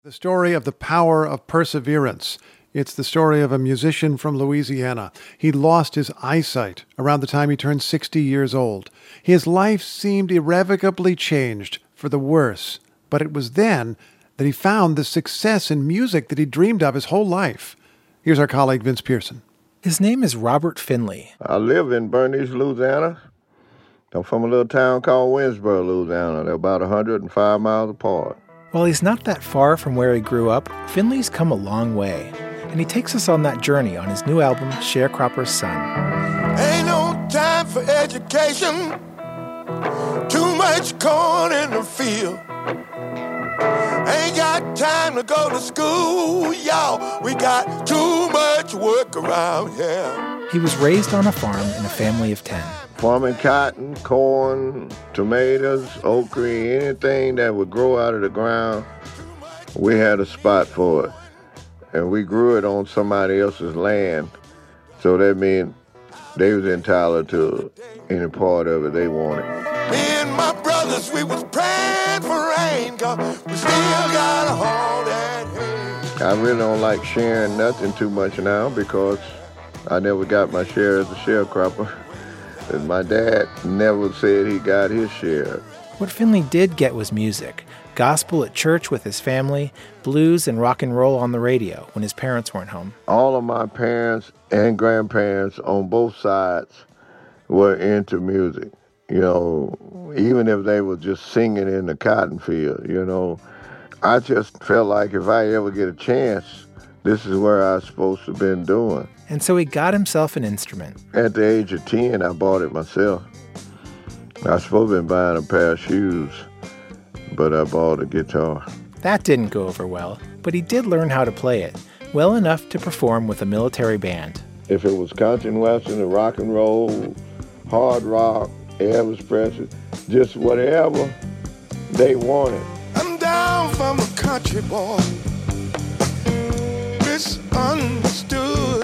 The story of the power of perseverance. It's the story of a musician from Louisiana. He lost his eyesight around the time he turned 60 years old. His life seemed irrevocably changed for the worse, but it was then that he found the success in music that he dreamed of his whole life. Here's our colleague Vince Pearson. His name is Robert Finley. I live in Bernice, Louisiana. I'm from a little town called Winsboro, Louisiana. They're about 105 miles apart. While he's not that far from where he grew up, Finley's come a long way. And he takes us on that journey on his new album, Sharecropper's Son. Ain't no time for education. Too much corn in the field. Ain't got time to go to school, y'all. We got too much work around here. He was raised on a farm in a family of 10. Farming cotton, corn, tomatoes, okra, anything that would grow out of the ground, we had a spot for it. And we grew it on somebody else's land. So that meant they was entitled to any part of it they wanted. Me and my brothers, we was praying for rain, 'cause we still got a hold that hay. I really don't like sharing nothing too much now because I never got my share as a sharecropper. And my dad never said he got his share. What Finley did get was music. Gospel at church with his family, blues and rock and roll on the radio when his parents weren't home. All of my parents and grandparents on both sides were into music. You know, even if they were just singing in the cotton field, you know. I just felt like if I ever get a chance, this is where I was supposed to have been doing. And so he got himself an instrument. At the age of 10, I bought it myself. I was supposed to have been buying a pair of shoes, but I bought a guitar. That didn't go over well, but he did learn how to play it, well enough to perform with a military band. If it was country and western, or rock and roll, hard rock, Elvis Presley, just whatever they wanted. I'm down from a country boy, misunderstood.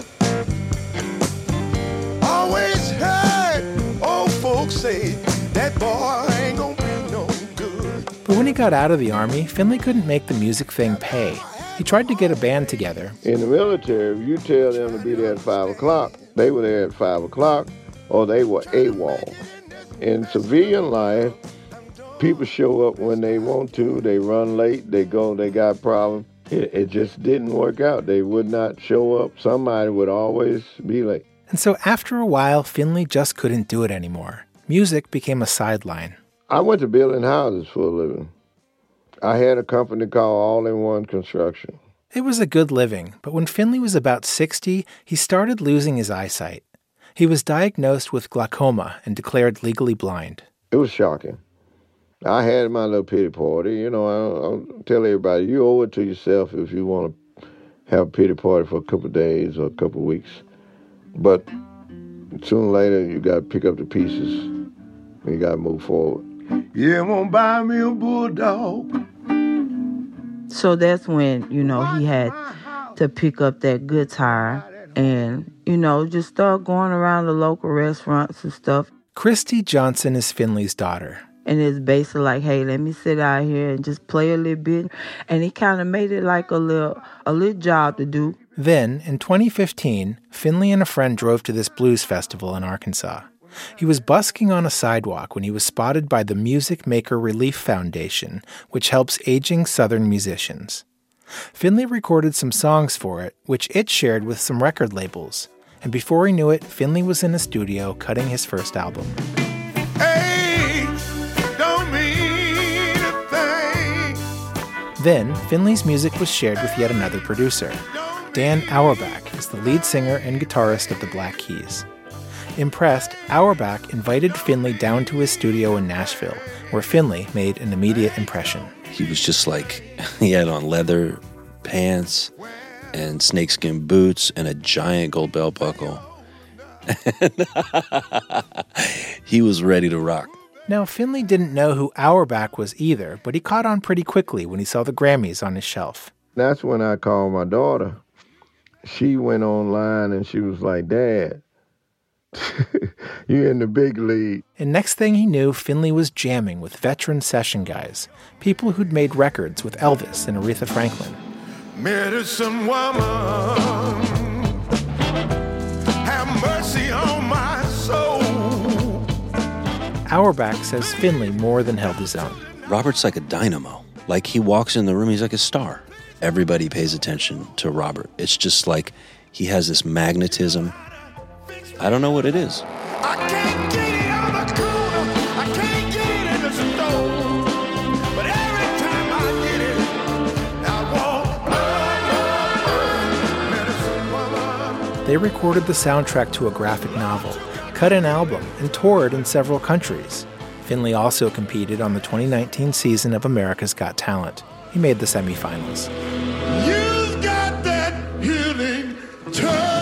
Always heard old folks say that boy ain't gonna be no good. But when he got out of the Army, Finley couldn't make the music thing pay. He tried to get a band together. In the military, if you tell them to be there at 5 o'clock, they were there at 5 o'clock, or they were AWOL. In civilian life, people show up when they want to. They run late, they go, they got problems. It just didn't work out. They would not show up. Somebody would always be late. And so after a while, Finley just couldn't do it anymore. Music became a sideline. I went to building houses for a living. I had a company called All-in-One Construction. It was a good living, but when Finley was about 60, he started losing his eyesight. He was diagnosed with glaucoma and declared legally blind. It was shocking. I had my little pity party. You know, I'll tell everybody, you owe it to yourself if you want to have a pity party for a couple of days or a couple of weeks. But sooner or later, you got to pick up the pieces and you got to move forward. Yeah, I'm going to buy me a bulldog. So that's when, he had to pick up that guitar and, just start going around the local restaurants and stuff. Christy Johnson is Finley's daughter. And it's basically like, hey, let me sit out here and just play a little bit. And he kind of made it like a little job to do. Then, in 2015, Finley and a friend drove to this blues festival in Arkansas. He was busking on a sidewalk when he was spotted by the Music Maker Relief Foundation, which helps aging Southern musicians. Finley recorded some songs for it, which it shared with some record labels. And before he knew it, Finley was in a studio cutting his first album. Hey, don't mean a thing. Then, Finley's music was shared with yet another producer. Dan Auerbach is the lead singer and guitarist of the Black Keys. Impressed, Auerbach invited Finley down to his studio in Nashville, where Finley made an immediate impression. He was just like, he had on leather pants and snakeskin boots and a giant gold belt buckle. He was ready to rock. Now, Finley didn't know who Auerbach was either, but he caught on pretty quickly when he saw the Grammys on his shelf. That's when I called my daughter. She went online and she was like, Dad, You're in the big league. And next thing he knew, Finley was jamming with veteran session guys, people who'd made records with Elvis and Aretha Franklin. Medicine woman, have mercy on my soul. Auerbach says Finley more than held his own. Robert's like a dynamo. Like he walks in the room, he's like a star. Everybody pays attention to Robert. It's just like he has this magnetism. I don't know what it is. I can't get it on the corner, I can't get it in the store. But every time I get it, I want medicine woman. They recorded the soundtrack to a graphic novel, cut an album, and toured in several countries. Finley also competed on the 2019 season of America's Got Talent. He made the semifinals. You've got that healing touch.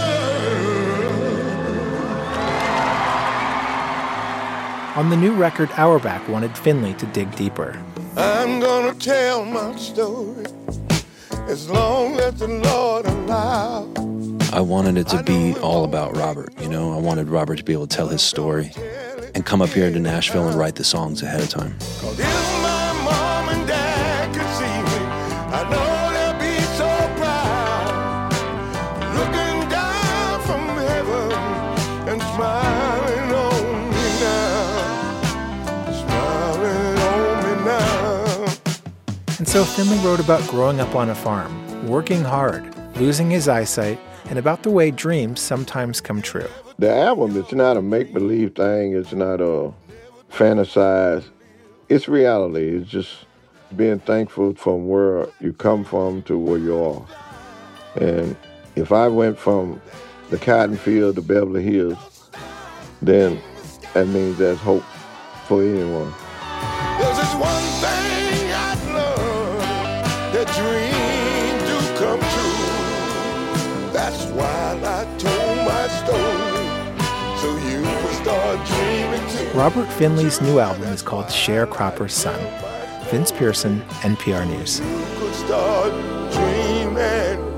On the new record, Auerbach wanted Finley to dig deeper. I'm gonna tell my story as long as the Lord allows. I wanted it to be all about Robert, you know? I wanted Robert to be able to tell his story and come up here to Nashville and write the songs ahead of time. If my mom and dad could see me, I know they'll be so proud. Looking down from heaven and smiling on me now. Smiling on me now. And so Finley wrote about growing up on a farm, working hard, losing his eyesight, and about the way dreams sometimes come true. The album, it's not a make-believe thing. It's not a fantasize. It's reality. It's just being thankful from where you come from to where you are. And if I went from the cotton field to Beverly Hills, then that means there's hope for anyone. There's this one thing I'd love, that dreams do come true. That's why I told my story, so you would start dreaming too. Robert Finley's new album is called Sharecropper's Son. Vince Pearson, NPR News. You could start dreaming.